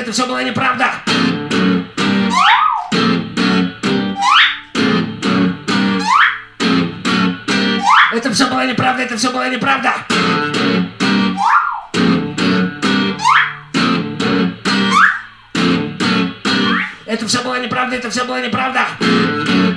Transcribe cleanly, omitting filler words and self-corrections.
это все была неправда. Это все была неправда, это все была неправда. Это все была неправда, это все была неправда.